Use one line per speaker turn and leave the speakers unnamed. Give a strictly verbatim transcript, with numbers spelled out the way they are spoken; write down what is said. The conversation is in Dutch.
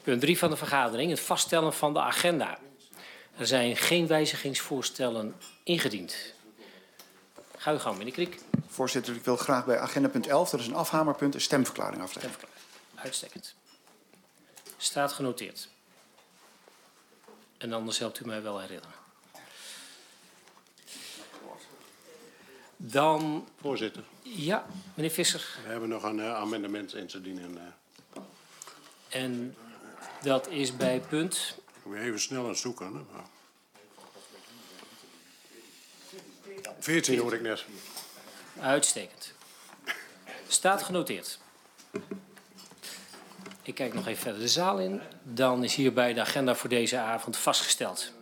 Punt drie van de vergadering, het vaststellen van de agenda. Er zijn geen wijzigingsvoorstellen ingediend. Ga uw gang, meneer Kriek.
Voorzitter, ik wil graag bij agenda punt elf, dat is een afhamerpunt, een stemverklaring afleggen.
Stemverklaring. Uitstekend. Staat genoteerd. En anders helpt u mij wel herinneren. Dan...
Voorzitter.
Ja, meneer Visser.
We hebben nog een uh, amendement in te dienen. Uh.
En dat is bij punt...
Ik moet even snel aan zoeken. Hè? veertien hoor ik net.
Uitstekend. Staat genoteerd. Ik kijk nog even verder de zaal in. Dan is hierbij de agenda voor deze avond vastgesteld.